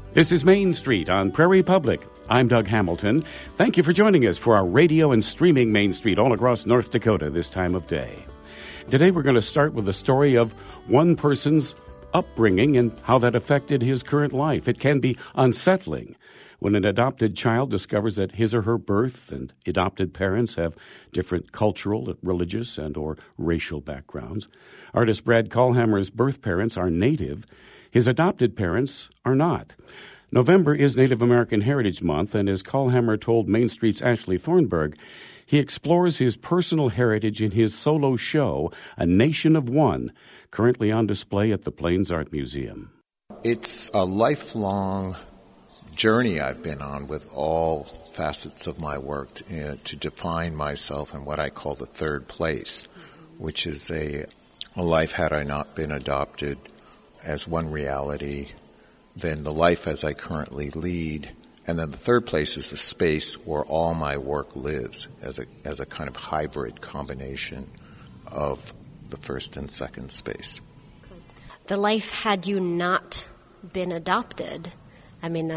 This is Main Street on Prairie Public. I'm Doug Hamilton. Thank you for joining us for our radio and streaming Main Street all across North Dakota this time of day. Today we're going to start with the story of one person's upbringing and how that affected his current life. It can be unsettling when an adopted child discovers that his or her birth and adopted parents have different cultural, religious, and or racial backgrounds. Artist Brad Callhammer's birth parents are Native. His adopted parents are not. November is Native American Heritage Month, and as Callhammer told Main Street's Ashley Thornburg, he explores his personal heritage in his solo show, A Nation of One, currently on display at the Plains Art Museum. It's a lifelong journey I've been on with all facets of my work to define myself in what I call the third place, which is a life had I not been adopted as one reality, then the life as I currently lead, and then the third place is the space where all my work lives as a kind of hybrid combination of the first and second space. The life had you not been adopted, I mean,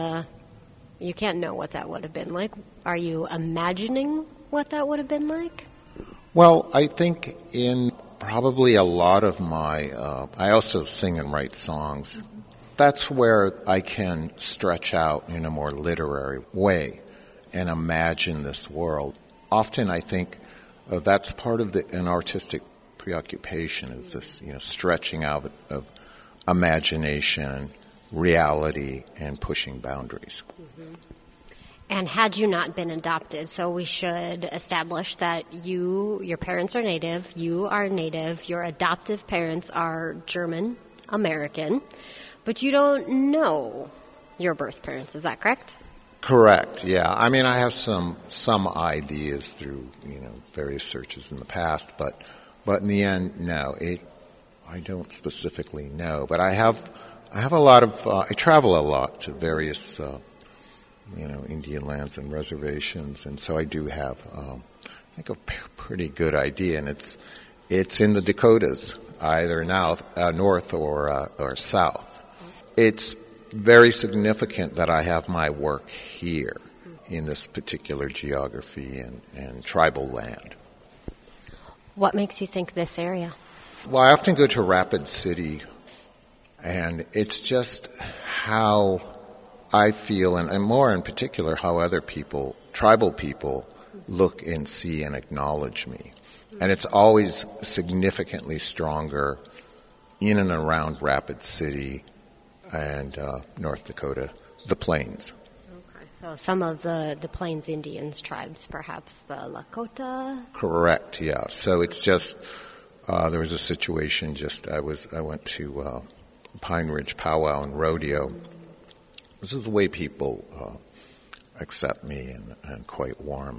you can't know what that would have been like. Are you imagining what that would have been like? Well, I think in probably a lot of my, I also sing and write songs. That's where I can stretch out in a more literary way and imagine this world. Often I think that's part of an artistic preoccupation is this, stretching out of imagination, reality, and pushing boundaries. Mm-hmm. And had you not been adopted, so we should establish that your parents are Native, you are Native, your adoptive parents are German American, but you don't know your birth parents, is that correct? Correct, yeah. I mean, I have some ideas through, various searches in the past, but in the end, no, I don't specifically know. But I have a lot of, I travel a lot to various Indian lands and reservations, and so I do have, I think, a pretty good idea, and it's in the Dakotas, either north or south. It's very significant that I have my work here in this particular geography and tribal land. What makes you think this area? Well, I often go to Rapid City, and it's just how I feel, and more in particular, how other people, tribal people, look and see and acknowledge me. And it's always significantly stronger in and around Rapid City and North Dakota, the Plains. Okay. So some of the Plains Indians tribes, perhaps the Lakota? Correct, yeah. So it's just, there was a situation I went to Pine Ridge Powwow and Rodeo. This is the way people accept me, and quite warm,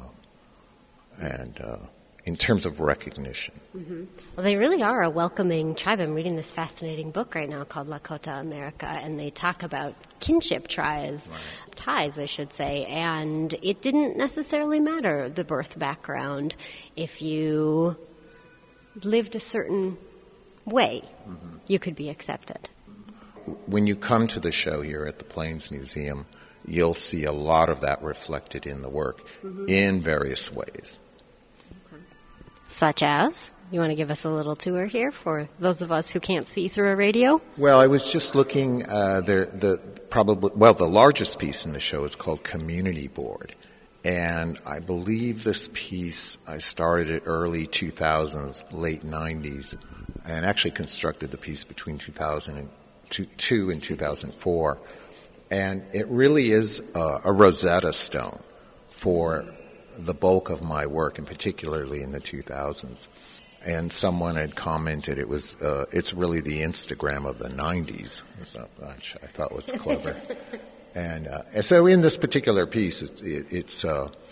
and in terms of recognition. Mm-hmm. Well, they really are a welcoming tribe. I'm reading this fascinating book right now called Lakota America, and they talk about kinship ties, I should say, and it didn't necessarily matter the birth background if you lived a certain way, you could be accepted. When you come to the show here at the Plains Museum, you'll see a lot of that reflected in the work in various ways. Okay. Such as? You want to give us a little tour here for those of us who can't see through a radio? Well, I was just looking, the largest piece in the show is called Community Board. And I believe this piece, I started it early 2000s, late 90s, and actually constructed the piece between 2002 and 2004. And it really is a Rosetta Stone for the bulk of my work, and particularly in the 2000s. And someone had commented it's really the Instagram of the 90s, which I thought was clever. And so in this particular piece, it's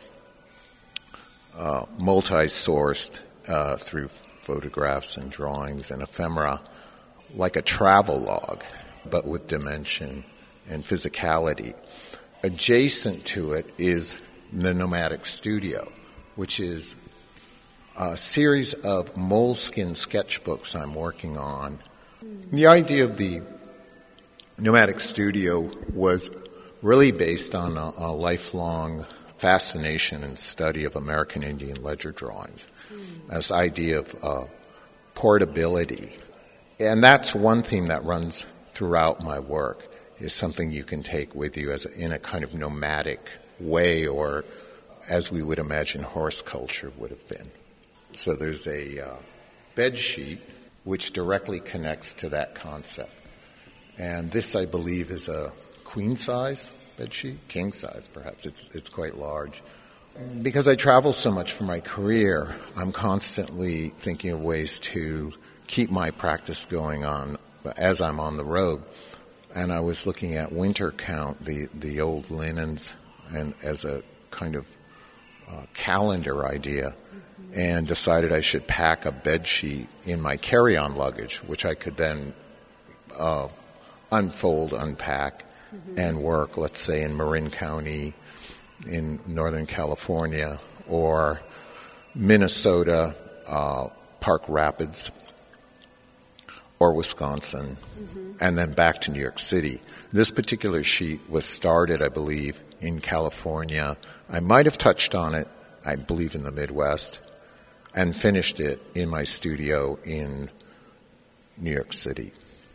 multi-sourced through photographs and drawings and ephemera, like a travel log, but with dimension and physicality. Adjacent to it is the Nomadic Studio, which is a series of moleskin sketchbooks I'm working on. The idea of the Nomadic Studio was really based on a lifelong fascination and study of American Indian ledger drawings. This idea of portability. And that's one theme that runs throughout my work, is something you can take with you in a kind of nomadic way, or as we would imagine horse culture would have been. So there's a bed sheet which directly connects to that concept. And this, I believe, is a queen size bed sheet, king size perhaps. It's quite large. Because I travel so much for my career, I'm constantly thinking of ways to keep my practice going on as I'm on the road. And I was looking at winter count, the old linens, and as a kind of calendar idea, and decided I should pack a bed sheet in my carry-on luggage, which I could then unfold, unpack, and work, let's say, in Marin County in Northern California, or Minnesota, Park Rapids, or Wisconsin, and then back to New York City. This particular sheet was started, I believe, in California. I might have touched on it, I believe, in the Midwest, and finished it in my studio in New York City.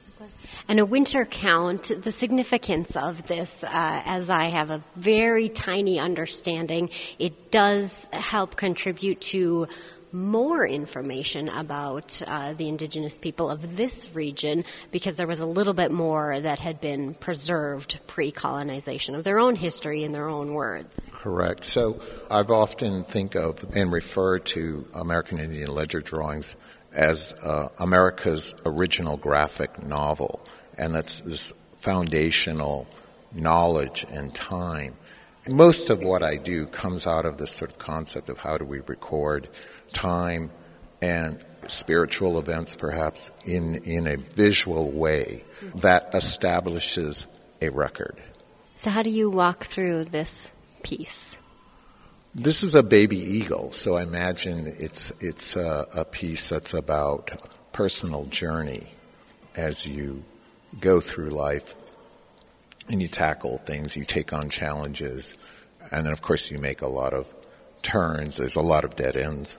And a winter count, the significance of this, as I have a very tiny understanding, it does help contribute to more information about the indigenous people of this region, because there was a little bit more that had been preserved pre-colonization of their own history in their own words. Correct. So I've often think of and refer to American Indian ledger drawings as America's original graphic novel, and that's this foundational knowledge and time. And most of what I do comes out of this sort of concept of how do we record time and spiritual events, perhaps, in a visual way that establishes a record. So how do you walk through this piece? This is a baby eagle, so I imagine it's a piece that's about personal journey as you go through life and you tackle things, you take on challenges, and then, of course, you make a lot of turns. There's a lot of dead ends.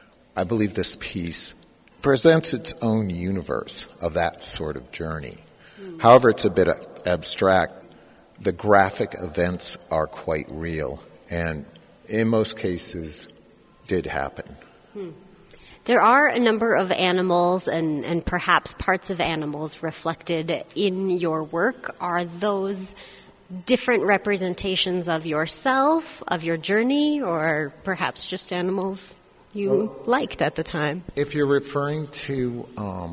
I believe this piece presents its own universe of that sort of journey. However, it's a bit abstract. The graphic events are quite real, and in most cases did happen. There are a number of animals and perhaps parts of animals reflected in your work. Are those different representations of yourself, of your journey, or perhaps just animals you liked at the time? If you're referring to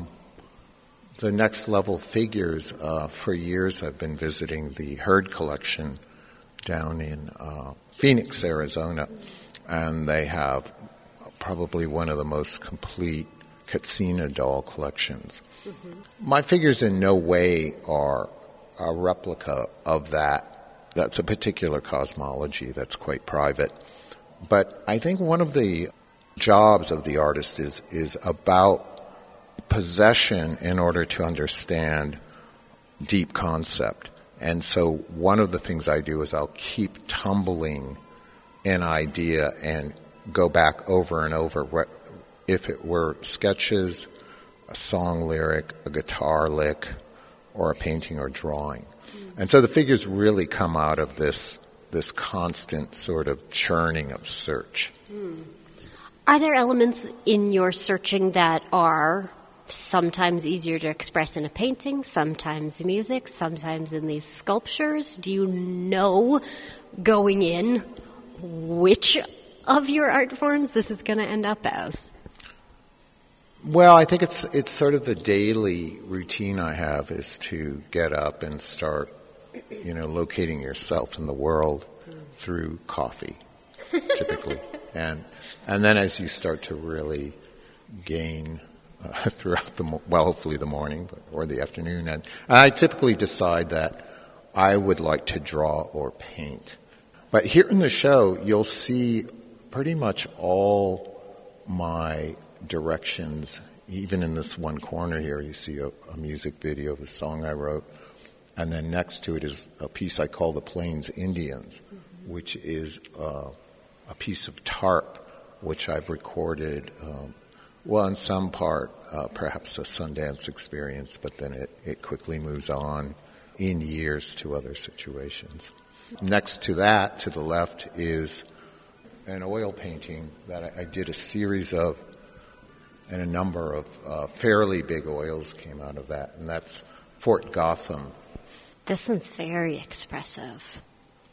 the next level figures, for years I've been visiting the Herd Collection down in Phoenix, Arizona, and they have probably one of the most complete Katsina doll collections. My figures in no way are a replica of that. That's a particular cosmology that's quite private. But I think one of the jobs of the artist is about possession in order to understand deep concept. And so one of the things I do is I'll keep tumbling an idea and go back over and over. If it were sketches, a song lyric, a guitar lick, or a painting or drawing. And so the figures really come out of this constant sort of churning of search. Are there elements in your searching that are sometimes easier to express in a painting, sometimes music, sometimes in these sculptures? Do you know going in which of your art forms this is going to end up as? Well, I think it's sort of the daily routine I have is to get up and start, locating yourself in the world through coffee, typically. And then as you start to really gain throughout hopefully the morning or the afternoon, and I typically decide that I would like to draw or paint. But here in the show, you'll see pretty much all my directions. Even in this one corner here, you see a music video of a song I wrote. And then next to it is a piece I call The Plains Indians, which is a piece of tarp, which I've recorded, in some part, perhaps a Sundance experience, but then it quickly moves on in years to other situations. Next to that, to the left, is an oil painting that I did a series of, and a number of fairly big oils came out of that, and that's Fort Gotham. This one's very expressive.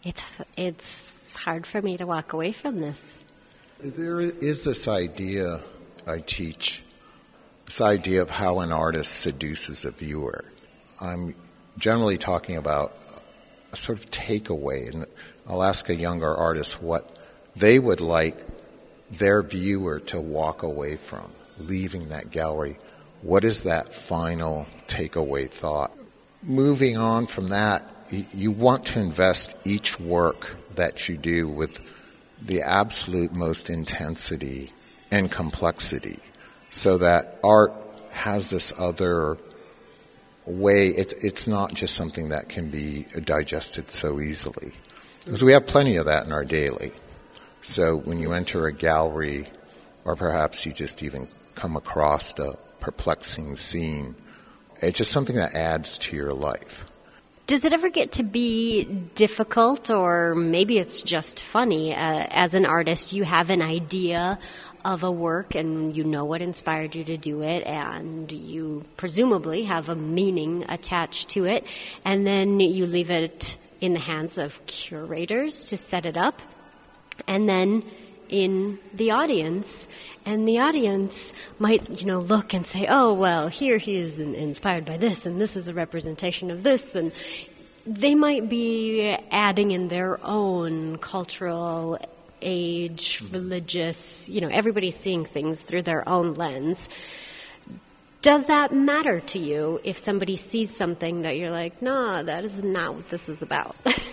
It's hard for me to walk away from this. There is this idea I teach, this idea of how an artist seduces a viewer. I'm generally talking about a sort of takeaway, and I'll ask a younger artist what they would like their viewer to walk away from, leaving that gallery. What is that final takeaway thought? Moving on from that, you want to invest each work that you do with the absolute most intensity and complexity, so that art has this other way. It's not just something that can be digested so easily, because we have plenty of that in our daily. So when you enter a gallery, or perhaps you just even come across a perplexing scene, it's just something that adds to your life. Does it ever get to be difficult, or maybe it's just funny? As an artist, you have an idea of a work and you know what inspired you to do it, and you presumably have a meaning attached to it, and then you leave it in the hands of curators to set it up, and then in the audience, and the audience might, look and say, oh, well, here he is inspired by this, and this is a representation of this, and they might be adding in their own cultural, age, religious, everybody's seeing things through their own lens. Does that matter to you if somebody sees something that you're like, no, that is not what this is about?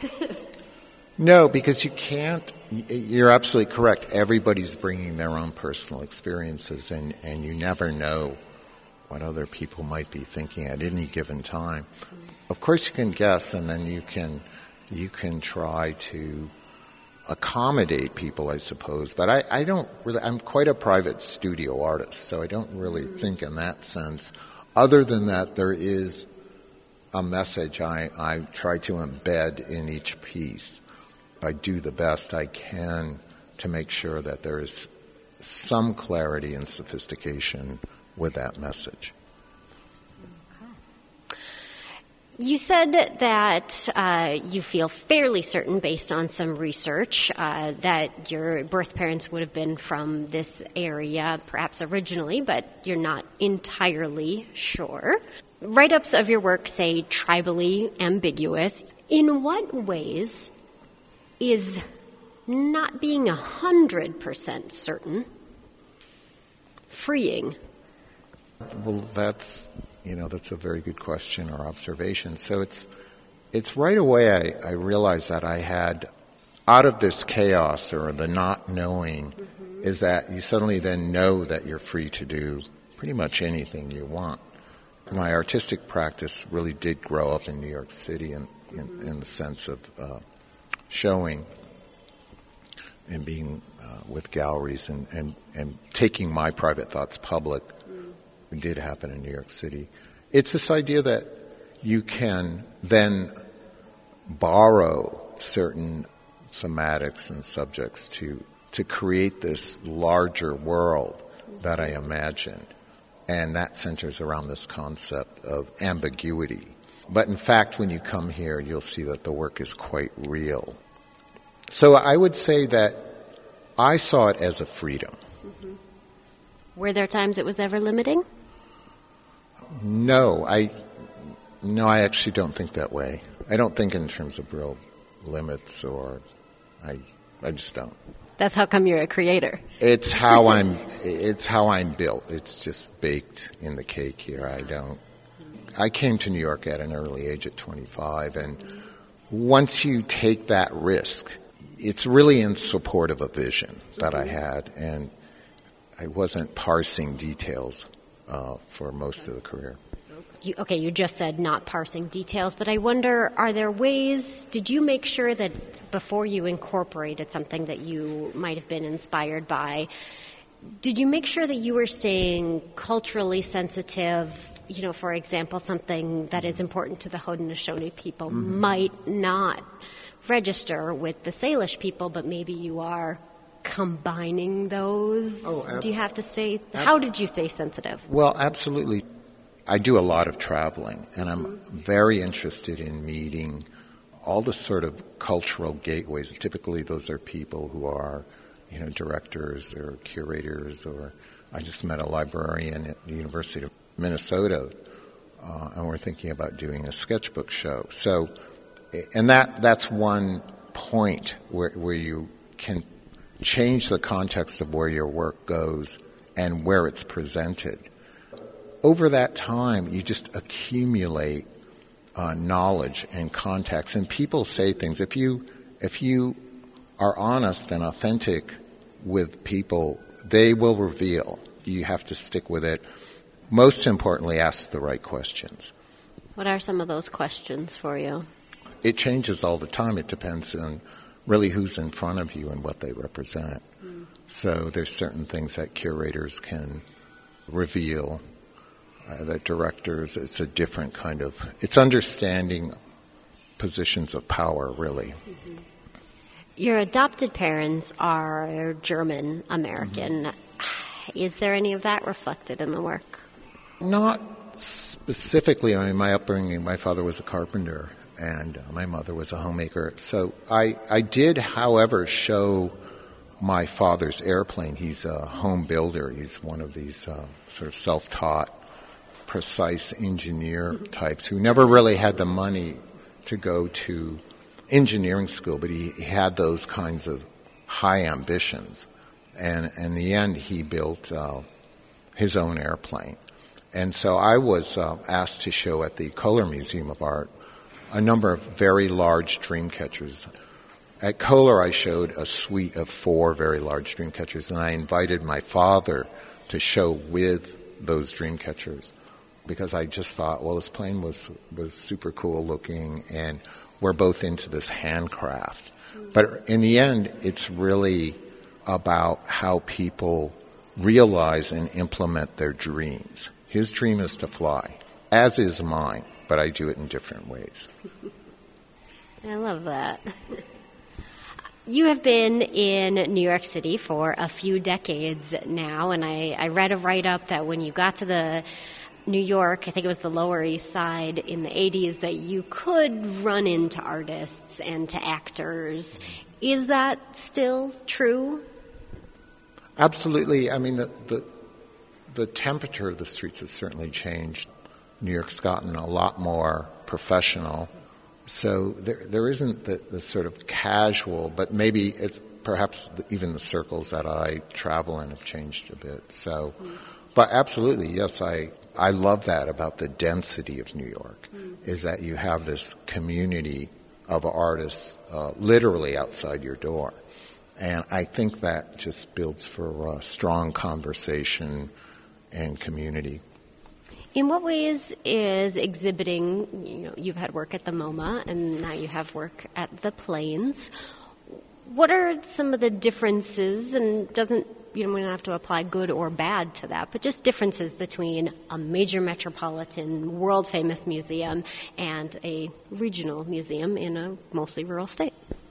No, because you can't. You're absolutely correct. Everybody's bringing their own personal experiences, and you never know what other people might be thinking at any given time. Of course, you can guess, and then you can try to accommodate people, I suppose. But I don't really. I'm quite a private studio artist, so I don't really think in that sense. Other than that, there is a message I try to embed in each piece. I do the best I can to make sure that there is some clarity and sophistication with that message. Okay. You said that you feel fairly certain, based on some research, that your birth parents would have been from this area, perhaps originally, but you're not entirely sure. Write-ups of your work say tribally ambiguous. In what ways is not being 100% certain freeing? Well, that's a very good question or observation. So it's right away I realized that I had, out of this chaos or the not knowing, is that you suddenly then know that you're free to do pretty much anything you want. My artistic practice really did grow up in New York City in the sense of showing and being with galleries and taking my private thoughts public. It did happen in New York City. It's this idea that you can then borrow certain thematics and subjects to create this larger world that I imagined. And that centers around this concept of ambiguity. But in fact, when you come here, you'll see that the work is quite real. So I would say that I saw it as a freedom. Mm-hmm. Were there times it was ever limiting? No, I actually don't think that way. I don't think in terms of real limits, or I just don't. That's how come you're a creator. It's how I'm built. It's just baked in the cake here. I came to New York at an early age at 25, and once you take that risk, it's really in support of a vision that I had, and I wasn't parsing details for most of the career. you just said not parsing details, but I wonder, are there ways, did you make sure that before you incorporated something that you might have been inspired by, did you make sure that you were staying culturally sensitive? For example, something that is important to the Haudenosaunee people might not register with the Salish people, but maybe you are combining those. Do you have to stay? How did you stay sensitive? Well, absolutely. I do a lot of traveling, and I'm very interested in meeting all the sort of cultural gateways. Typically, those are people who are, directors or curators, or I just met a librarian at the University of Minnesota, and we're thinking about doing a sketchbook show. So, and that's one point where you can change the context of where your work goes and where it's presented. Over that time, you just accumulate knowledge and context, and people say things. If you are honest and authentic with people, they will reveal. You have to stick with it. Most importantly, ask the right questions. What are some of those questions for you? It changes all the time. It depends on really who's in front of you and what they represent. So there's certain things that curators can reveal, that directors, it's a different kind of, it's understanding positions of power, really. Mm-hmm. Your adopted parents are German American. Is there any of that reflected in the work? Not specifically. I mean, my upbringing, my father was a carpenter and my mother was a homemaker. So I did, however, show my father's airplane. He's a home builder. He's one of these sort of self-taught, precise engineer types who never really had the money to go to engineering school, but he had those kinds of high ambitions. And in the end, he built his own airplane. And so I was asked to show at the Kohler Museum of Art a number of very large dream catchers. At Kohler, I showed a suite of 4 very large dream catchers, and I invited my father to show with those dream catchers because I just thought, well, this plane was super cool looking, and we're both into this handcraft. But in the end, it's really about how people realize and implement their dreams. His dream is to fly, as is mine, but I do it in different ways. I love that. You have been in New York City for a few decades now, and I read a write-up that when you got to the New York, I think it was the Lower East Side in the 80s, that you could run into artists and to actors. Is that still true? Absolutely. I mean, the temperature of the streets has certainly changed. New York's gotten a lot more professional. So there isn't the sort of casual, but maybe it's perhaps even the circles that I travel in have changed a bit. So, but absolutely, yes, I love that about the density of New York, is that you have this community of artists literally outside your door. And I think that just builds for strong conversation and community. In what ways is exhibiting, you've had work at the MoMA and now you have work at the Plains. What are some of the differences, and we don't have to apply good or bad to that, but just differences between a major metropolitan, world-famous museum and a regional museum in a mostly rural state?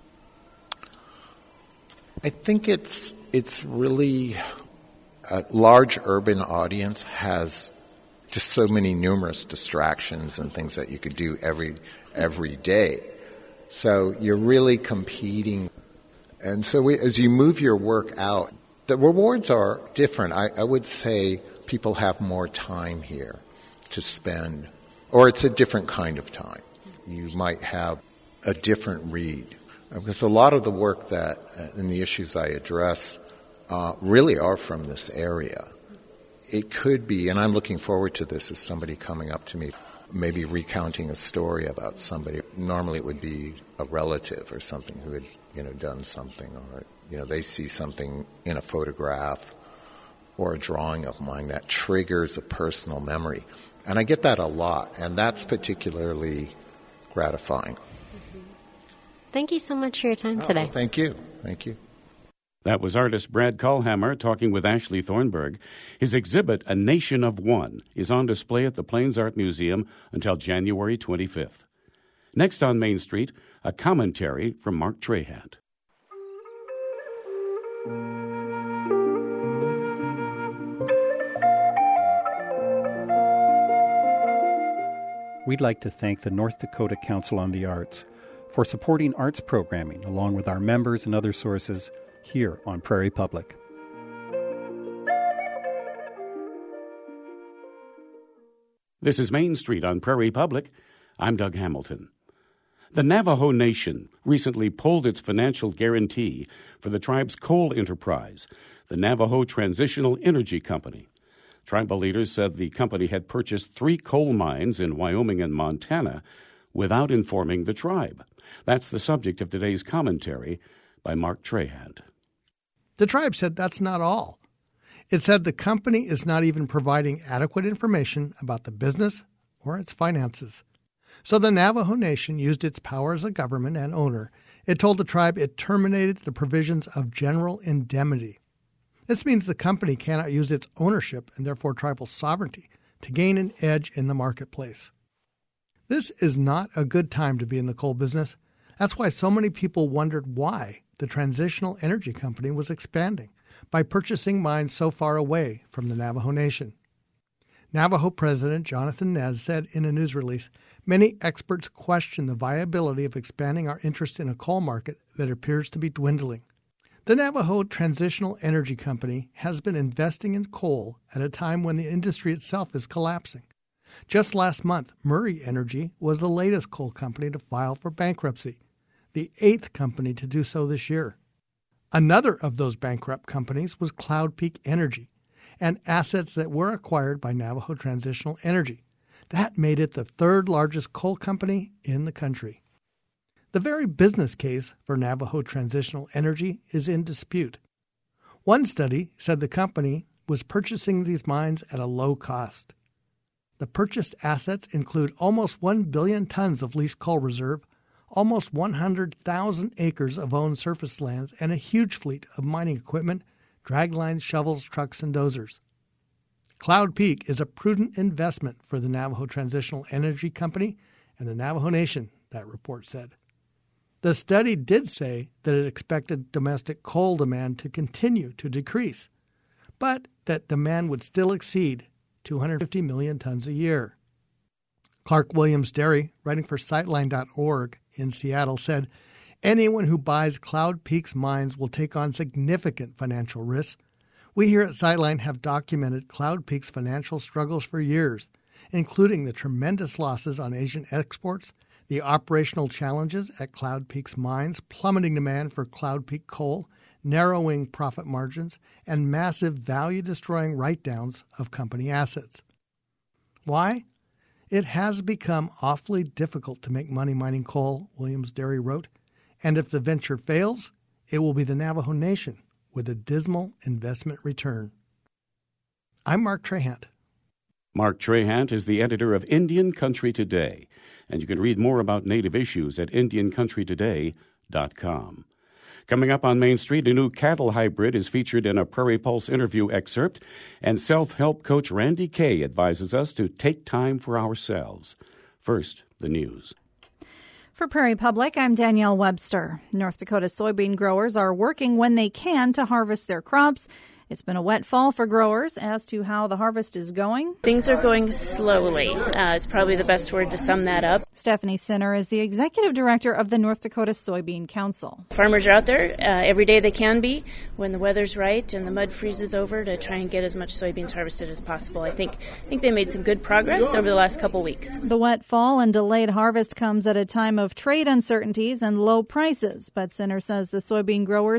I think it's really a large urban audience has just so many numerous distractions and things that you could do every day. So you're really competing. And so as you move your work out, the rewards are different. I would say people have more time here to spend, or it's a different kind of time. You might have a different read. Because a lot of the work that and the issues I address really are from this area. It could be, and I'm looking forward to this, as somebody coming up to me, maybe recounting a story about somebody. Normally it would be a relative or something who had, done something, or, they see something in a photograph or a drawing of mine that triggers a personal memory. And I get that a lot, and that's particularly gratifying. Thank you so much for your time today. Thank you. Thank you. That was artist Brad Kahlhammer talking with Ashley Thornburg. His exhibit, A Nation of One, is on display at the Plains Art Museum until January 25th. Next on Main Street, a commentary from Mark Trahant. We'd like to thank the North Dakota Council on the Arts for supporting arts programming along with our members and other sources here on Prairie Public. This is Main Street on Prairie Public. I'm Doug Hamilton. The Navajo Nation recently pulled its financial guarantee for the tribe's coal enterprise, the Navajo Transitional Energy Company. Tribal leaders said the company had purchased 3 coal mines in Wyoming and Montana without informing the tribe. That's the subject of today's commentary by Mark Trahant. The tribe said that's not all. It said the company is not even providing adequate information about the business or its finances. So the Navajo Nation used its power as a government and owner. It told the tribe it terminated the provisions of general indemnity. This means the company cannot use its ownership and therefore tribal sovereignty to gain an edge in the marketplace. This is not a good time to be in the coal business. That's why so many people wondered why the Transitional Energy Company was expanding by purchasing mines so far away from the Navajo Nation. Navajo President Jonathan Nez said in a news release, many experts question the viability of expanding our interest in a coal market that appears to be dwindling. The Navajo Transitional Energy Company has been investing in coal at a time when the industry itself is collapsing. Just last month, Murray Energy was the latest coal company to file for bankruptcy, the 8th company to do so this year. Another of those bankrupt companies was Cloud Peak Energy, and assets that were acquired by Navajo Transitional Energy. That made it the 3rd largest coal company in the country. The very business case for Navajo Transitional Energy is in dispute. One study said the company was purchasing these mines at a low cost. The purchased assets include almost 1 billion tons of leased coal reserve, almost 100,000 acres of owned surface lands, and a huge fleet of mining equipment, draglines, shovels, trucks, and dozers. Cloud Peak is a prudent investment for the Navajo Transitional Energy Company and the Navajo Nation, that report said. The study did say that it expected domestic coal demand to continue to decrease, but that demand would still exceed 250 million tons a year. Clark Williams Derry, writing for Sightline.org in Seattle, said, anyone who buys Cloud Peak's mines will take on significant financial risks. We here at Sightline have documented Cloud Peak's financial struggles for years, including the tremendous losses on Asian exports, the operational challenges at Cloud Peak's mines, plummeting demand for Cloud Peak coal, narrowing profit margins, and massive value-destroying write-downs of company assets. Why? It has become awfully difficult to make money mining coal, Williams Derry wrote, and if the venture fails, it will be the Navajo Nation with a dismal investment return. I'm Mark Trahant. Mark Trahant is the editor of Indian Country Today, and you can read more about Native issues at IndianCountryToday.com. Coming up on Main Street, a new cattle hybrid is featured in a Prairie Pulse interview excerpt, and self-help coach Randy Kay advises us to take time for ourselves. First, the news. For Prairie Public, I'm Danielle Webster. North Dakota soybean growers are working when they can to harvest their crops. It's been a wet fall for growers. As to how the harvest is going, things are going slowly. It's probably the best word to sum that up. Stephanie Sinner is the executive director of the North Dakota Soybean Council. Farmers are out there every day they can be when the weather's right and the mud freezes over to try and get as much soybeans harvested as possible. I think they made some good progress over the last couple weeks. The wet fall and delayed harvest comes at a time of trade uncertainties and low prices, but Sinner says the soybean growers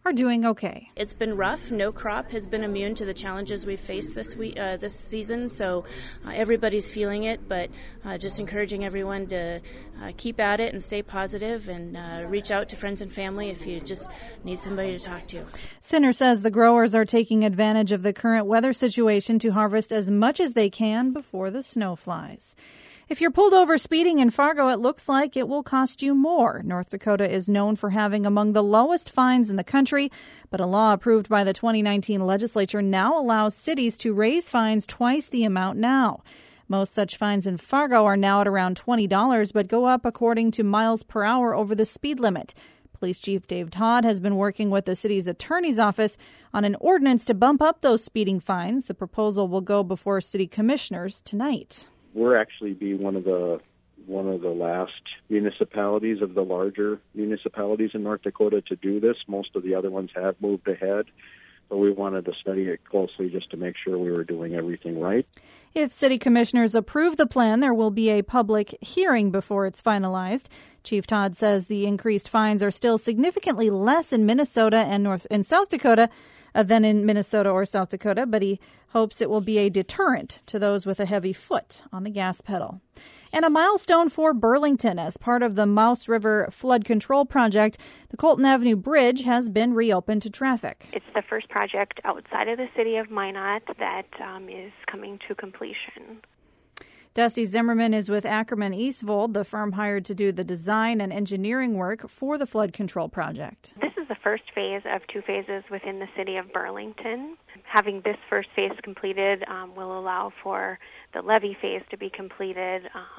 are doing okay. It's been rough. No crop has been immune to the challenges we've faced this season, so everybody's feeling it, but just encouraging everyone to keep at it and stay positive and reach out to friends and family if you just need somebody to talk to. Sinner says the growers are taking advantage of the current weather situation to harvest as much as they can before the snow flies. If you're pulled over speeding in Fargo, it looks like it will cost you more. North Dakota is known for having among the lowest fines in the country, but a law approved by the 2019 legislature now allows cities to raise fines twice the amount now. Most such fines in Fargo are now at around $20, but go up according to miles per hour over the speed limit. Police Chief Dave Todd has been working with the city's attorney's office on an ordinance to bump up those speeding fines. The proposal will go before city commissioners tonight. We're actually be one of the last municipalities of the larger municipalities in North Dakota to do this. Most of the other ones have moved ahead, so we wanted to study it closely just to make sure we were doing everything right. If city commissioners approve the plan, there will be a public hearing before it's finalized. Chief Todd says the increased fines are still significantly less in Minnesota and South Dakota than in Minnesota or South Dakota, but he hopes it will be a deterrent to those with a heavy foot on the gas pedal. And a milestone for Burlington. As part of the Mouse River Flood Control Project, the Colton Avenue Bridge has been reopened to traffic. It's the first project outside of the city of Minot that is coming to completion. Dusty Zimmerman is with Ackerman Eastvold, the firm hired to do the design and engineering work for the flood control project. This is the first phase of two phases within the city of Burlington. Having this first phase completed will allow for the levee phase to be completed,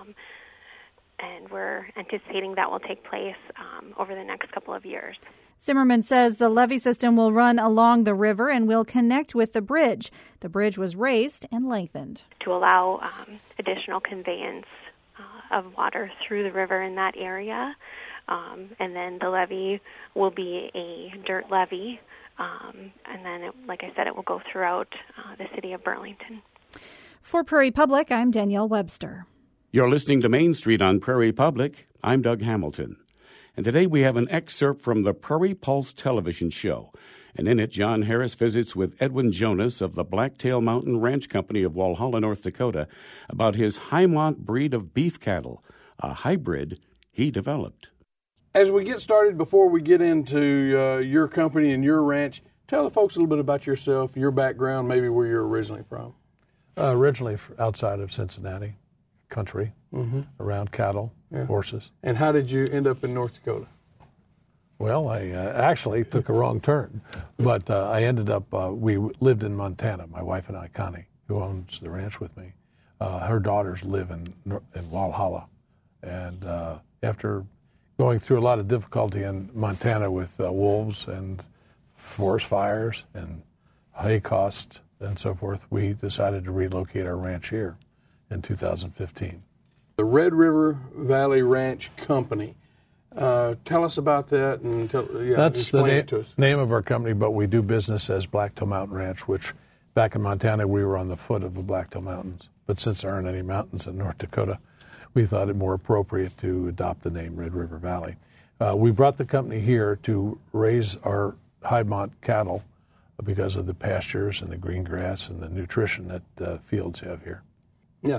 and we're anticipating that will take place over the next couple of years. Zimmerman says the levee system will run along the river and will connect with the bridge. The bridge was raised and lengthened to allow additional conveyance of water through the river in that area. And then the levee will be a dirt levee. And then, like I said, it will go throughout the city of Burlington. For Prairie Public, I'm Danielle Webster. You're listening to Main Street on Prairie Public. I'm Doug Hamilton. And today we have an excerpt from the Prairie Pulse television show. And in it, John Harris visits with Edwin Jonas of the Blacktail Mountain Ranch Company of Walhalla, North Dakota, about his Highmont breed of beef cattle, a hybrid he developed. As we get started, before we get into your company and your ranch, tell the folks a little bit about yourself, your background, maybe where you're originally from. Originally outside of Cincinnati, country, around cattle, horses. And how did you end up in North Dakota? Well, I actually took a wrong turn, but I ended up, we lived in Montana, my wife and I, Connie, who owns the ranch with me. Her daughters live in Walhalla. And after going through a lot of difficulty in Montana with wolves and forest fires and hay costs and so forth, we decided to relocate our ranch here in 2015. The Red River Valley Ranch Company. Tell us about that and that's the name of our company, but we do business as Blacktail Mountain Ranch, which back in Montana we were on the foot of the Blacktail Mountains. But since there aren't any mountains in North Dakota, we thought it more appropriate to adopt the name Red River Valley. We brought the company here to raise our Highmont cattle because of the pastures and the green grass and the nutrition that fields have here. Yeah.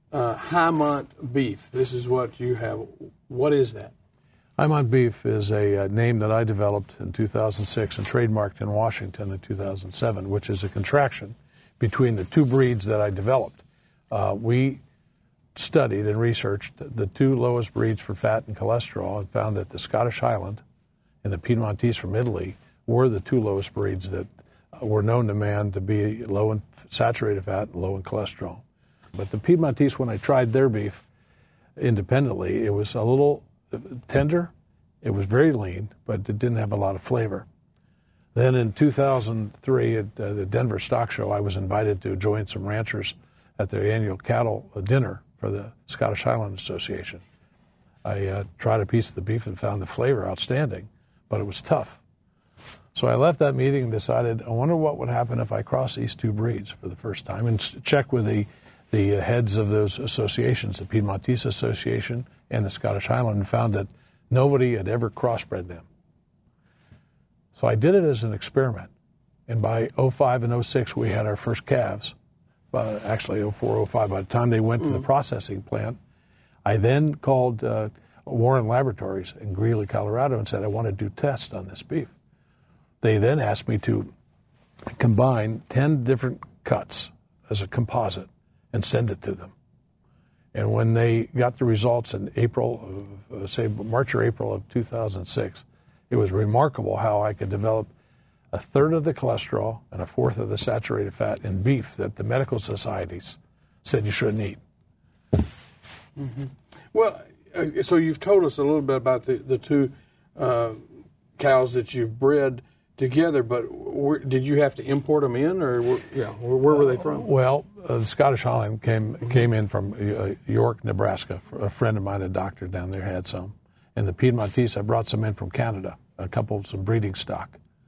Highmont beef, this is what you have. What is that? Highmont beef is a name that I developed in 2006 and trademarked in Washington in 2007, which is a contraction between the two breeds that I developed. We studied and researched the two lowest breeds for fat and cholesterol and found that the Scottish Highland and the Piedmontese from Italy were the two lowest breeds that were known to man to be low in saturated fat and low in cholesterol. But the Piedmontese, when I tried their beef independently, it was a little tender, it was very lean, but it didn't have a lot of flavor. Then in 2003 at the Denver Stock Show, I was invited to join some ranchers at their annual cattle dinner for the Scottish Highland Association. I tried a piece of the beef and found the flavor outstanding, but it was tough. So I left that meeting and decided, I wonder what would happen if I crossed these two breeds for the first time and check with the heads of those associations, the Piedmontese Association and the Scottish Highland, and found that nobody had ever crossbred them. So I did it as an experiment. And by 05 and 06, we had our first calves. Actually, 04, 05. By the time they went to the processing plant, I then called Warren Laboratories in Greeley, Colorado, and said, I want to do tests on this beef. They then asked me to combine 10 different cuts as a composite and send it to them. And when they got the results in April, say March or April of 2006, it was remarkable how I could develop a third of the cholesterol and a fourth of the saturated fat in beef that the medical societies said you shouldn't eat. Mm-hmm. Well, so you've told us a little bit about the two cows that you've bred together, but did you have to import them in, or where were they from? Well, the Scottish Highland came in from York, Nebraska. A friend of mine, a doctor down there, had some. And the Piedmontese, I brought some in from Canada, some breeding stock.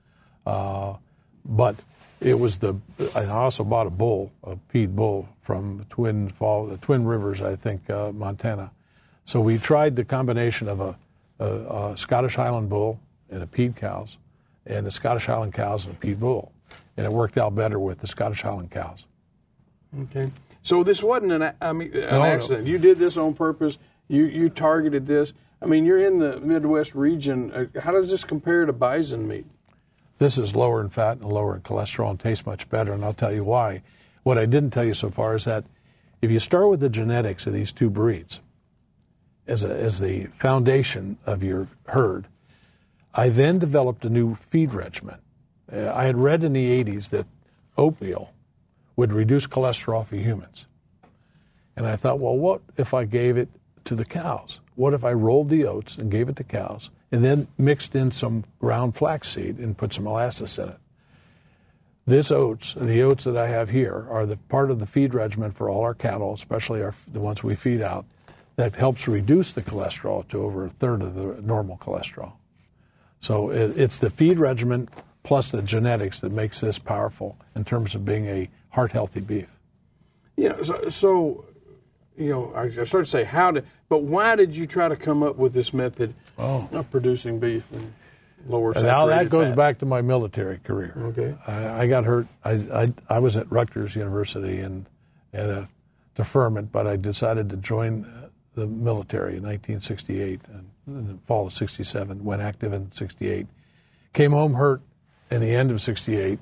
But it was I also bought a Pied bull from Twin Rivers, I think, Montana. So we tried the combination of a Scottish Highland bull and a Pied cows, and the Scottish Highland cows and a Pied bull. And it worked out better with the Scottish Highland cows. Okay. So this wasn't an accident. No. You did this on purpose. You targeted this. I mean, you're in the Midwest region. How does this compare to bison meat? This is lower in fat and lower in cholesterol and tastes much better, and I'll tell you why. What I didn't tell you so far is that if you start with the genetics of these two breeds as the foundation of your herd, I then developed a new feed regimen. I had read in the 80s that oatmeal would reduce cholesterol for humans. And I thought, well, what if I gave it to the cows? What if I rolled the oats and gave it to cows and then mixed in some ground flaxseed and put some molasses in it? The oats that I have here, are the part of the feed regimen for all our cattle, especially the ones we feed out, that helps reduce the cholesterol to over a third of the normal cholesterol. So it's the feed regimen plus the genetics that makes this powerful in terms of being a heart-healthy beef. Yeah, so I started to say but why did you try to come up with this method of producing beef and lower saturated fat? Now that goes back to my military career. Okay. I got hurt. I was at Rutgers University and at a deferment, but I decided to join the military in 1968 and in the fall of 67, went active in 68. Came home hurt in the end of 68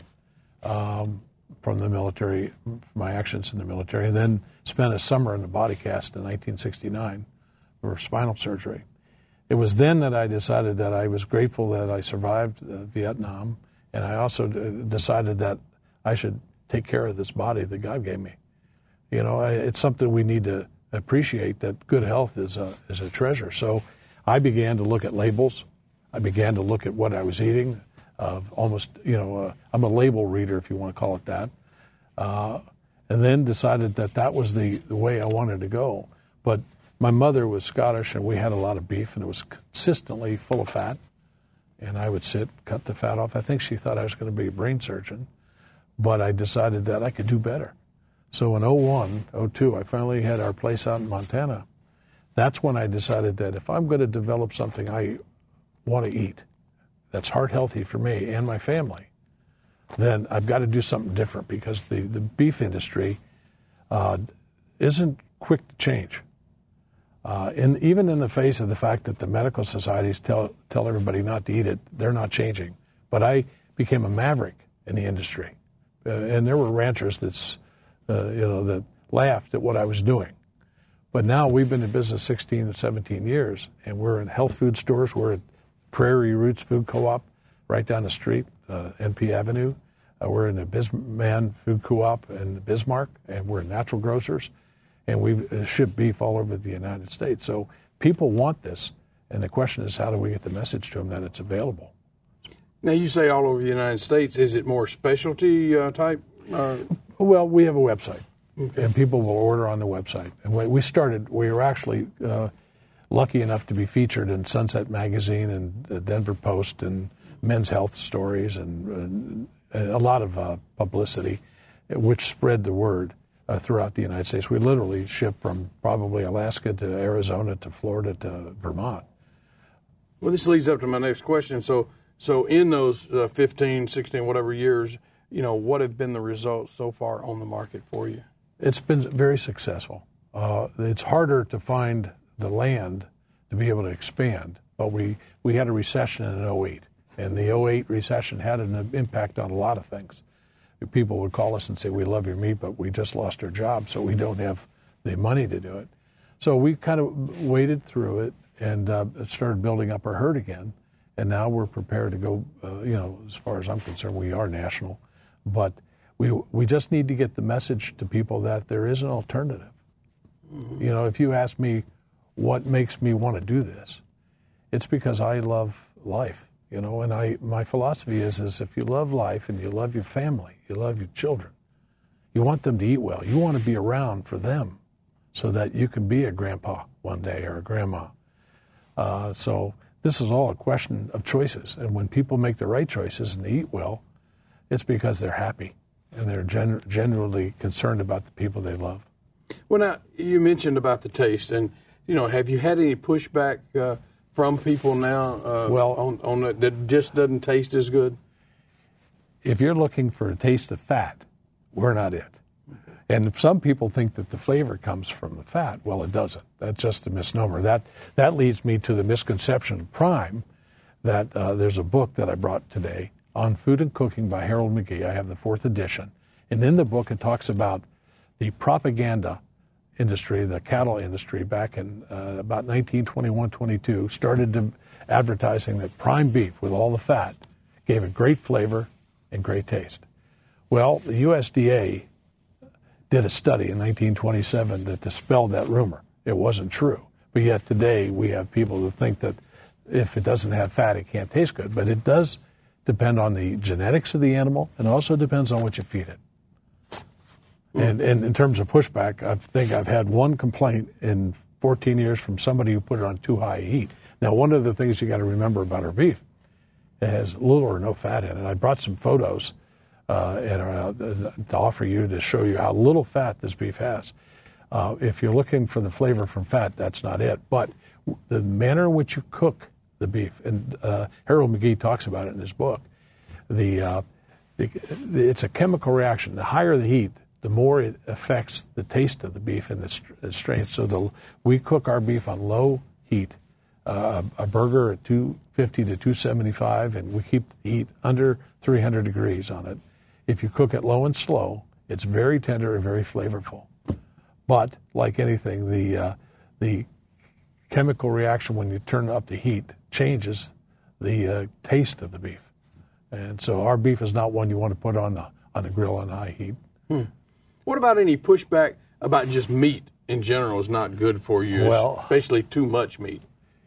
from the military, my actions in the military, and then spent a summer in the body cast in 1969 for spinal surgery. It was then that I decided that I was grateful that I survived Vietnam, and I also decided that I should take care of this body that God gave me. It's something we need to appreciate, that good health is a treasure. So I began to look at labels. I began to look at what I was eating. I'm a label reader, if you want to call it that. And then decided that was the way I wanted to go. But my mother was Scottish, and we had a lot of beef, and it was consistently full of fat. And I would cut the fat off. I think she thought I was going to be a brain surgeon. But I decided that I could do better. So in 01, 02, I finally had our place out in Montana. That's when I decided that if I'm going to develop something I want to eat that's heart healthy for me and my family, then I've got to do something different, because the beef industry isn't quick to change. And even in the face of the fact that the medical societies tell everybody not to eat it, they're not changing. But I became a maverick in the industry. And there were ranchers that laughed at what I was doing. But now we've been in business 16 to 17 years, and we're in health food stores. We're at Prairie Roots Food Co-op right down the street, NP Avenue. We're in the Bisman Food Co-op in Bismarck, and we're natural grocers. And we ship beef all over the United States. So people want this, and the question is, how do we get the message to them that it's available? Now, you say all over the United States. Is it more specialty type? Well, we have a website, and people will order on the website. And we were actually lucky enough to be featured in Sunset Magazine and the Denver Post and Men's Health Stories and a lot of publicity, which spread the word throughout the United States. We literally ship from probably Alaska to Arizona to Florida to Vermont. Well, this leads up to my next question. So So in those 15, 16, whatever years, what have been the results so far on the market for you? It's been very successful. It's harder to find the land to be able to expand, but we had a recession in 2008, and the 2008 recession had an impact on a lot of things. People would call us and say, we love your meat, but we just lost our job, so we don't have the money to do it. So we kind of waded through it and started building up our herd again, and now we're prepared to go, as far as I'm concerned, we are national, but we just need to get the message to people that there is an alternative. Mm-hmm. If you ask me what makes me want to do this, it's because I love life. And my philosophy is if you love life and you love your family, you love your children, you want them to eat well, you want to be around for them so that you can be a grandpa one day or a grandma. So this is all a question of choices. And when people make the right choices and they eat well, it's because they're happy and they're genuinely concerned about the people they love. Well, now, you mentioned about the taste. And, have you had any pushback from people now on that just doesn't taste as good? If you're looking for a taste of fat, we're not it. And some people think that the flavor comes from the fat. Well, it doesn't. That's just a misnomer. That leads me to the misconception of Prime, that there's a book that I brought today on food and cooking by Harold McGee. I have the 4th edition. And in the book, it talks about the propaganda industry, the cattle industry, back in about 1921-22, started advertising that prime beef with all the fat gave it great flavor and great taste. Well, the USDA did a study in 1927 that dispelled that rumor. It wasn't true. But yet today we have people who think that if it doesn't have fat, it can't taste good. But it does depend on the genetics of the animal, and also depends on what you feed it. And in terms of pushback, I think I've had one complaint in 14 years from somebody who put it on too high a heat. Now, one of the things you got to remember about our beef, it has little or no fat in it. I brought some photos to offer you to show you how little fat this beef has. If you're looking for the flavor from fat, that's not it. But the manner in which you cook the beef, and Harold McGee talks about it in his book, it's a chemical reaction. The higher the heat, the more it affects the taste of the beef and the strength. So we cook our beef on low heat, a burger at 250 to 275, and we keep the heat under 300 degrees on it. If you cook it low and slow, it's very tender and very flavorful. But like anything, the chemical reaction when you turn up the heat changes the taste of the beef. And so our beef is not one you want to put on the grill on high heat. What about any pushback about just meat in general is not good for you, especially too much meat?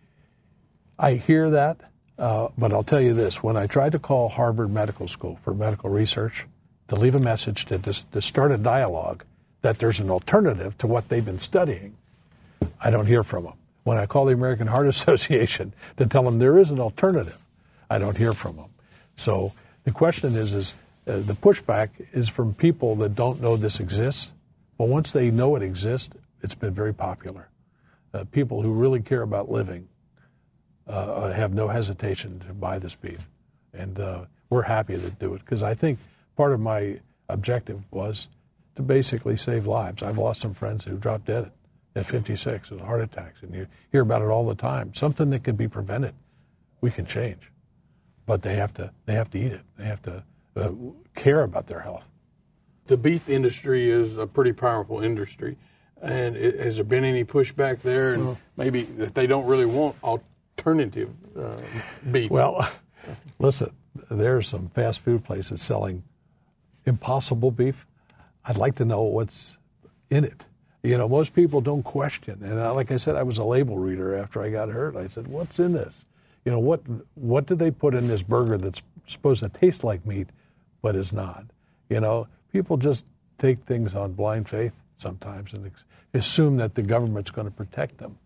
I hear that, but I'll tell you this. When I tried to call Harvard Medical School for medical research to leave a message to start a dialogue that there's an alternative to what they've been studying, I don't hear from them. When I call the American Heart Association to tell them there is an alternative, I don't hear from them. So the question is the pushback is from people that don't know this exists. But once they know it exists, it's been very popular. People who really care about living have no hesitation to buy this beef. And we're happy to do it because I think part of my objective was to basically save lives. I've lost some friends who dropped dead at 56 with heart attacks, and you hear about it all the time. Something that can be prevented, we can change. But they have to eat it. They have to care about their health. The beef industry is a pretty powerful industry, and has there been any pushback there? And maybe that they don't really want alternative beef? Well, listen, there's some fast food places selling impossible beef. I'd like to know what's in it. Most people don't question. And like I said, I was a label reader after I got hurt. I said, what's in this? What do they put in this burger that's supposed to taste like meat, but is not? People just take things on blind faith sometimes and assume that the government's going to protect them.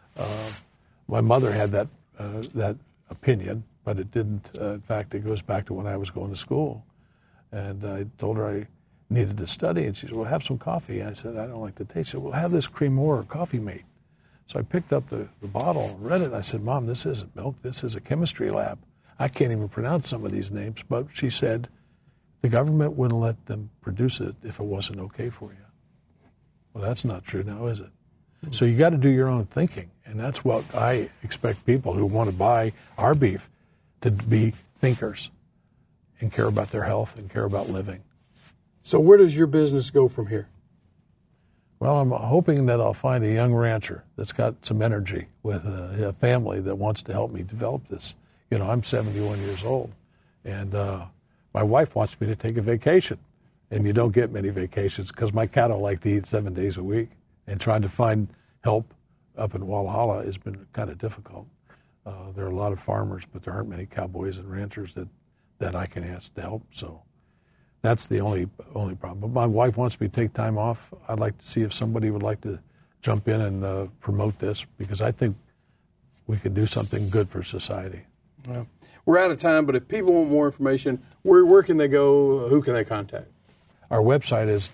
My mother had that opinion, but it didn't. In fact, it goes back to when I was going to school. And I told her I needed to study, and she said, well, have some coffee. I said, I don't like the taste. She said, well, have this Cremor Coffee Mate. So I picked up the bottle and read it. I said, Mom, this isn't milk. This is a chemistry lab. I can't even pronounce some of these names, but she said the government wouldn't let them produce it if it wasn't okay for you. Well, that's not true now, is it? So you got to do your own thinking, and that's what I expect people who want to buy our beef to be thinkers and care about their health and care about living. So where does your business go from here? Well, I'm hoping that I'll find a young rancher that's got some energy with a family that wants to help me develop this. You know, I'm 71 years old, and my wife wants me to take a vacation, and you don't get many vacations because my cattle like to eat 7 days a week, and trying to find help up in Walhalla has been kind of difficult. There are a lot of farmers, but there aren't many cowboys and ranchers that I can ask to help, so that's the only problem. But my wife wants me to take time off. I'd like to see if somebody would like to jump in and promote this, because I think we could do something good for society. Well, we're out of time, but if people want more information, where can they go? Who can they contact? Our website is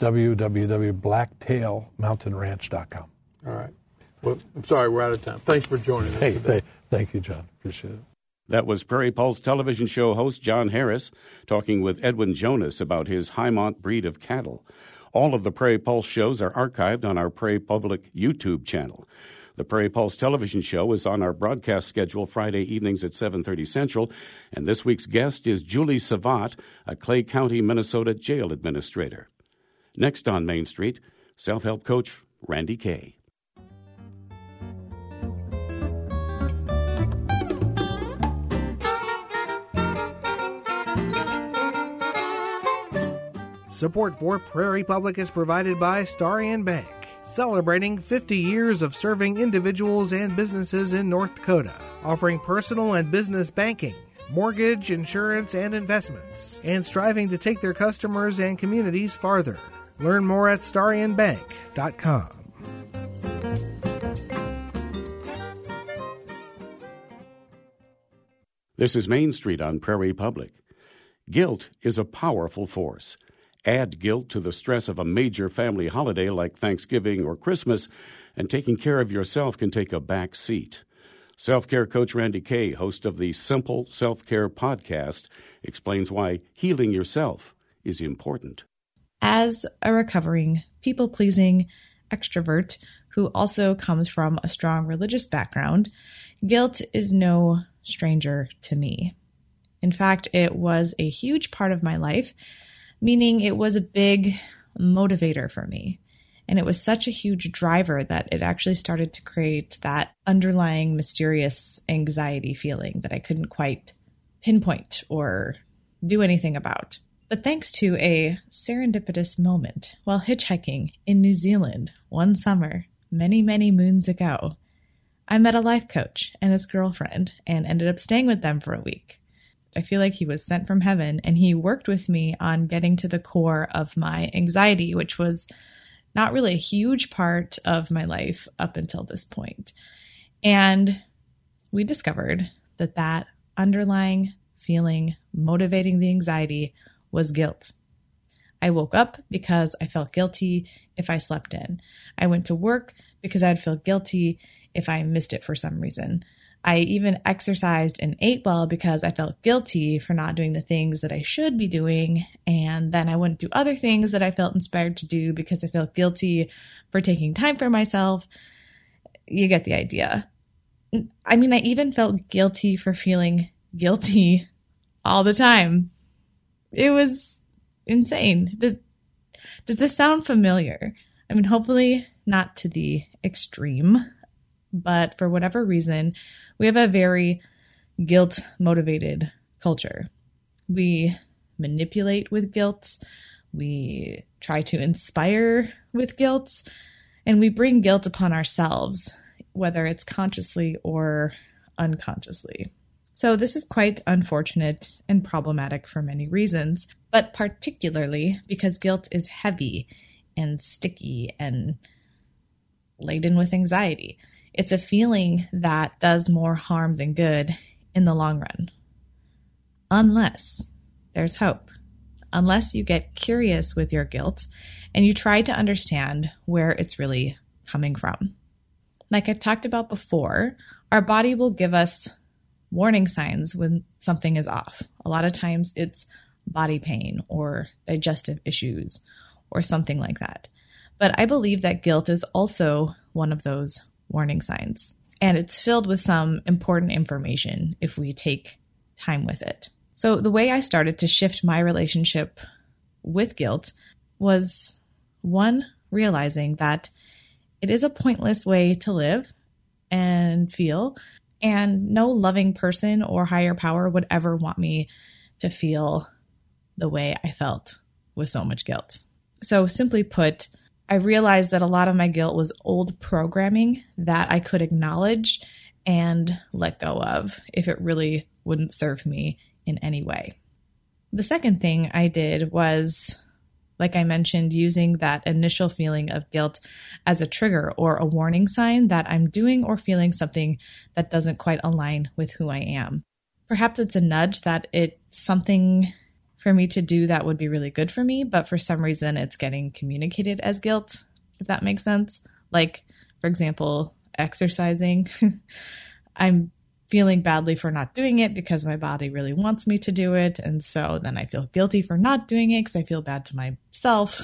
www.blacktailmountainranch.com. All right. Well, I'm sorry, we're out of time. Thanks for joining us today. Thank you, John. Appreciate it. That was Prairie Pulse television show host John Harris talking with Edwin Jonas about his Highmont breed of cattle. All of the Prairie Pulse shows are archived on our Prairie Public YouTube channel. The Prairie Pulse television show is on our broadcast schedule Friday evenings at 7:30 Central, and this week's guest is Julie Savat, a Clay County, Minnesota jail administrator. Next on Main Street, self-help coach Randy Kay. Support for Prairie Public is provided by Starian Bank, celebrating 50 years of serving individuals and businesses in North Dakota, offering personal and business banking, mortgage, insurance, and investments, and striving to take their customers and communities farther. Learn more at starianbank.com. This is Main Street on Prairie Public. Guilt is a powerful force. Add guilt to the stress of a major family holiday like Thanksgiving or Christmas, and taking care of yourself can take a back seat. Self-care coach Randy Kay, host of the Simple Self-Care podcast, explains why healing yourself is important. As a recovering, people-pleasing extrovert who also comes from a strong religious background, guilt is no stranger to me. In fact, it was a huge part of my life, meaning it was a big motivator for me. And it was such a huge driver that it actually started to create that underlying mysterious anxiety feeling that I couldn't quite pinpoint or do anything about. But thanks to a serendipitous moment while hitchhiking in New Zealand one summer, many, many moons ago, I met a life coach and his girlfriend and ended up staying with them for a week. I feel like he was sent from heaven, and he worked with me on getting to the core of my anxiety, which was not really a huge part of my life up until this point. And we discovered that that underlying feeling motivating the anxiety was guilt. I woke up because I felt guilty if I slept in. I went to work because I'd feel guilty if I missed it for some reason. I even exercised and ate well because I felt guilty for not doing the things that I should be doing. And then I wouldn't do other things that I felt inspired to do because I felt guilty for taking time for myself. You get the idea. I mean, I even felt guilty for feeling guilty all the time. It was insane. Does this sound familiar? I mean, hopefully not to the extreme, but for whatever reason, we have a very guilt-motivated culture. We manipulate with guilt, we try to inspire with guilt, and we bring guilt upon ourselves, whether it's consciously or unconsciously. So this is quite unfortunate and problematic for many reasons, but particularly because guilt is heavy and sticky and laden with anxiety. It's a feeling that does more harm than good in the long run. Unless there's hope. Unless you get curious with your guilt and you try to understand where it's really coming from. Like I talked about before, our body will give us warning signs when something is off. A lot of times it's body pain or digestive issues or something like that. But I believe that guilt is also one of those warning signs. And it's filled with some important information if we take time with it. So the way I started to shift my relationship with guilt was, one, realizing that it is a pointless way to live and feel, and no loving person or higher power would ever want me to feel the way I felt with so much guilt. So simply put, I realized that a lot of my guilt was old programming that I could acknowledge and let go of if it really wouldn't serve me in any way. The second thing I did was, like I mentioned, using that initial feeling of guilt as a trigger or a warning sign that I'm doing or feeling something that doesn't quite align with who I am. Perhaps it's a nudge that it's something for me to do that would be really good for me, but for some reason it's getting communicated as guilt, if that makes sense. Like, for example, exercising. I'm feeling badly for not doing it because my body really wants me to do it. And so then I feel guilty for not doing it because I feel bad to myself.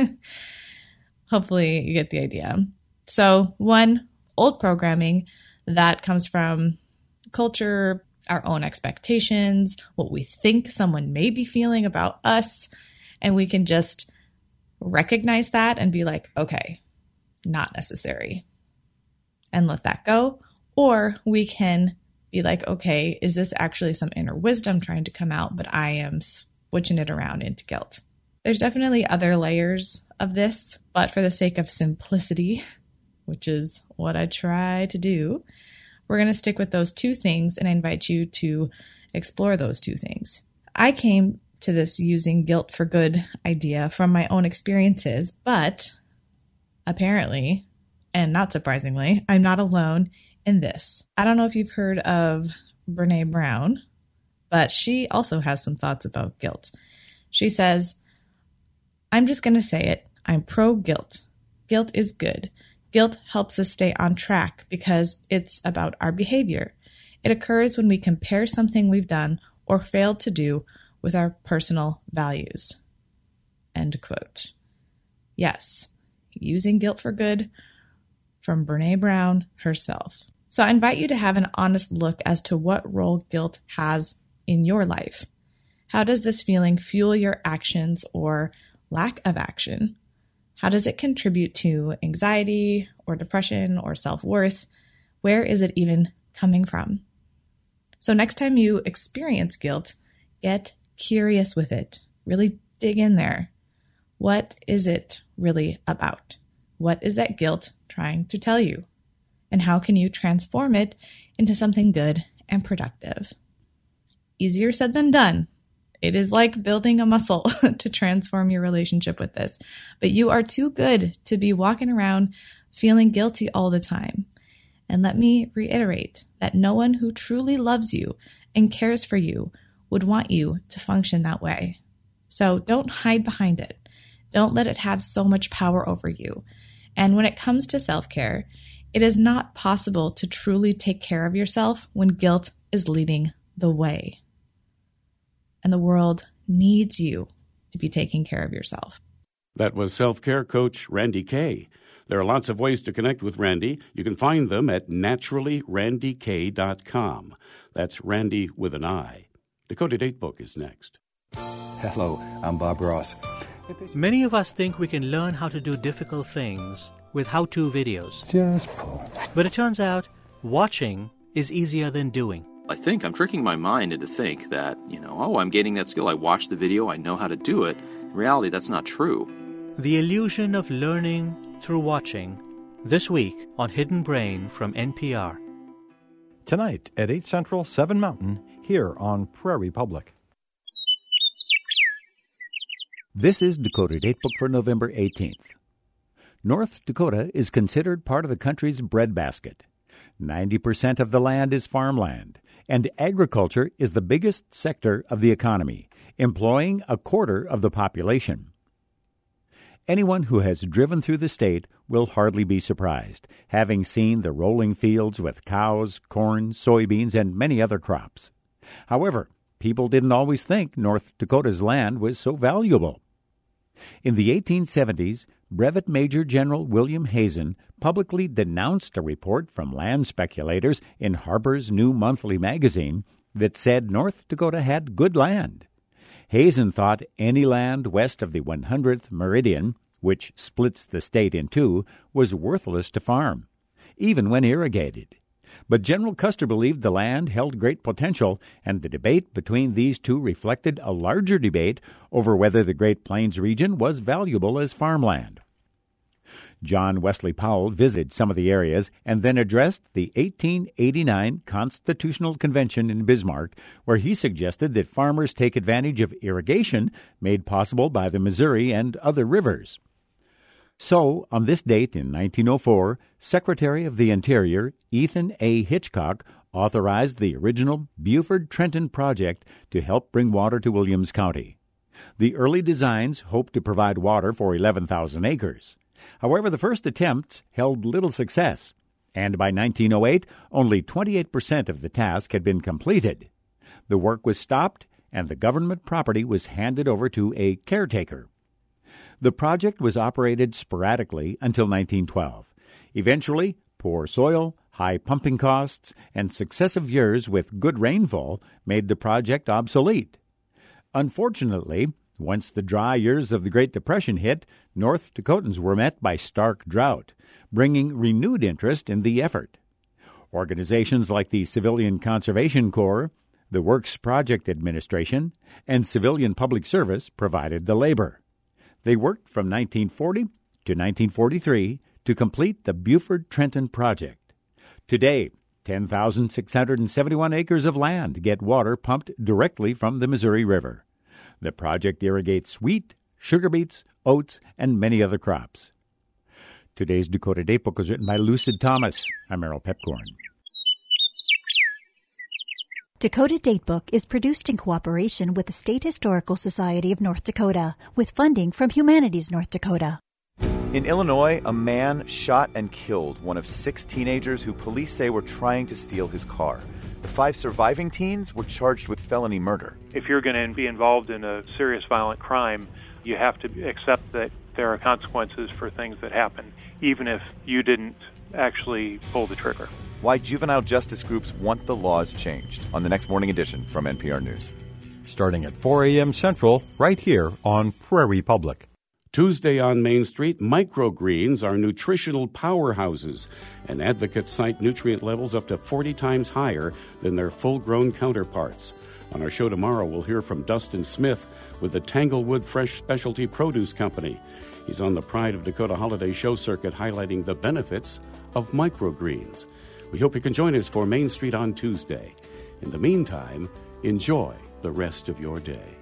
Hopefully you get the idea. So one, old programming that comes from culture, our own expectations, what we think someone may be feeling about us. And we can just recognize that and be like, okay, not necessary, and let that go. Or we can be like, okay, is this actually some inner wisdom trying to come out, but I am switching it around into guilt? There's definitely other layers of this, but for the sake of simplicity, which is what I try to do, we're going to stick with those two things, and I invite you to explore those two things. I came to this using guilt for good idea from my own experiences, but apparently, and not surprisingly, I'm not alone in this. I don't know if you've heard of Brené Brown, but she also has some thoughts about guilt. She says, I'm just going to say it. I'm pro-guilt. Guilt is good. Guilt helps us stay on track because it's about our behavior. It occurs when we compare something we've done or failed to do with our personal values. End quote. Yes, using guilt for good from Brené Brown herself. So I invite you to have an honest look as to what role guilt has in your life. How does this feeling fuel your actions or lack of action? How does it contribute to anxiety or depression or self-worth? Where is it even coming from? So next time you experience guilt, get curious with it. Really dig in there. What is it really about? What is that guilt trying to tell you? And how can you transform it into something good and productive? Easier said than done. It is like building a muscle to transform your relationship with this. But you are too good to be walking around feeling guilty all the time. And let me reiterate that no one who truly loves you and cares for you would want you to function that way. So don't hide behind it. Don't let it have so much power over you. And when it comes to self-care, it is not possible to truly take care of yourself when guilt is leading the way. And the world needs you to be taking care of yourself. That was self-care coach Randy Kay. There are lots of ways to connect with Randy. You can find them at naturallyrandykay.com. That's Randy with an I. Dakota Datebook is next. Hello, I'm Bob Ross. Many of us think we can learn how to do difficult things with how-to videos. Just pull. But it turns out watching is easier than doing. I think I'm tricking my mind into think that, I'm gaining that skill. I watched the video, I know how to do it. In reality, that's not true. The illusion of learning through watching, this week on Hidden Brain from NPR. Tonight at 8 Central, 7 Mountain, here on Prairie Public. This is Dakota Datebook for November 18th. North Dakota is considered part of the country's breadbasket. 90% of the land is farmland, and agriculture is the biggest sector of the economy, employing a quarter of the population. Anyone who has driven through the state will hardly be surprised, having seen the rolling fields with cows, corn, soybeans, and many other crops. However, people didn't always think North Dakota's land was so valuable. In the 1870s, Brevet Major General William Hazen publicly denounced a report from land speculators in Harper's New Monthly magazine that said North Dakota had good land. Hazen thought any land west of the 100th meridian, which splits the state in two, was worthless to farm, even when irrigated. But General Custer believed the land held great potential, and the debate between these two reflected a larger debate over whether the Great Plains region was valuable as farmland. John Wesley Powell visited some of the areas and then addressed the 1889 Constitutional Convention in Bismarck, where he suggested that farmers take advantage of irrigation made possible by the Missouri and other rivers. So, on this date in 1904, Secretary of the Interior Ethan A. Hitchcock authorized the original Buford-Trenton project to help bring water to Williams County. The early designs hoped to provide water for 11,000 acres. However, the first attempts held little success, and by 1908, only 28% of the task had been completed. The work was stopped, and the government property was handed over to a caretaker. The project was operated sporadically until 1912. Eventually, poor soil, high pumping costs, and successive years with good rainfall made the project obsolete. Unfortunately, once the dry years of the Great Depression hit, North Dakotans were met by stark drought, bringing renewed interest in the effort. Organizations like the Civilian Conservation Corps, the Works Project Administration, and Civilian Public Service provided the labor. They worked from 1940 to 1943 to complete the Buford-Trenton project. Today, 10,671 acres of land get water pumped directly from the Missouri River. The project irrigates wheat, sugar beets, oats, and many other crops. Today's Dakota Datebook was written by Lucid Thomas. I'm Errol Pepcorn. Dakota Datebook is produced in cooperation with the State Historical Society of North Dakota, with funding from Humanities North Dakota. In Illinois, a man shot and killed one of 6 teenagers who police say were trying to steal his car. The 5 surviving teens were charged with felony murder. If you're going to be involved in a serious violent crime, you have to accept that there are consequences for things that happen, even if you didn't actually pull the trigger. Why juvenile justice groups want the laws changed on the next Morning Edition from NPR News. Starting at 4 a.m. Central, right here on Prairie Public. Tuesday on Main Street, microgreens are nutritional powerhouses, and advocates cite nutrient levels up to 40 times higher than their full-grown counterparts. On our show tomorrow, we'll hear from Dustin Smith with the Tanglewood Fresh Specialty Produce Company. He's on the Pride of Dakota holiday show circuit highlighting the benefits of microgreens. We hope you can join us for Main Street on Tuesday. In the meantime, enjoy the rest of your day.